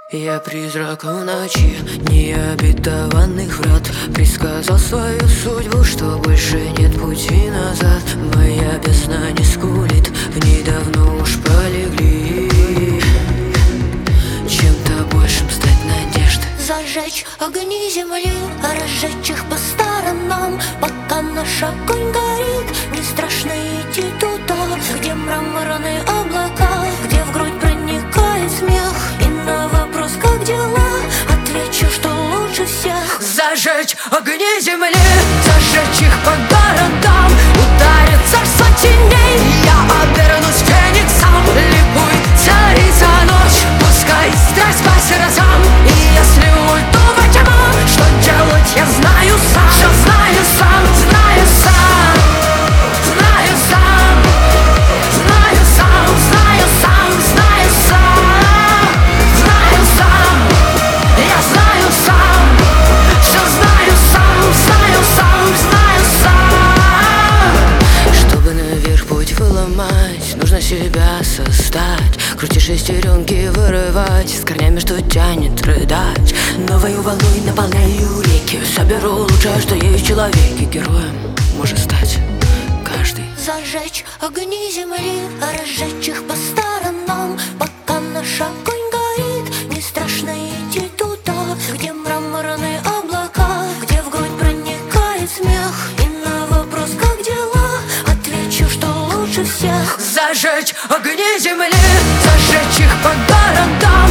Я призрак в ночи необетованных врат. Предсказал свою судьбу, что больше нет пути назад. Моя бездна не скулит, в ней давно уж пролегли. Чем-то большим стать надежды. Зажечь огни земли, разжечь их по сторонам. Пока наш огонь горит, не страшно идти туда, где мраморные облака, где в грудь проникает смех. И на вопрос, как дела, отвечу, что лучше всех. Зажечь огни земли, зажечь их по городам. Ударит царство теней, я обернусь фениксом. Ликуй, царица ночь, пускай страсть по сердцам. И если уйду во тьму, что делать я знаю сам. Все знаю сам, знаю сам, знаю сам, знаю сам, знаю сам, знаю сам, знаю сам, я знаю сам. Все знаю сам, знаю сам, знаю сам. Чтобы наверх путь выломать, нужно себя создать. Крути шестеренки, вырывать с корнями, что тянет рыдать. Новою волной наполняю реки, соберу лучшее, что есть в человеке. Героем может стать каждый. Зажечь огни земли, разжечь их по сторонам. Пока наш огонь горит, не страшно идти туда, где мраморные облака, где в грудь проникает смех. И на вопрос, как дела, отвечу, что лучше всех. Зажечь огни земли, зажечь их по городам.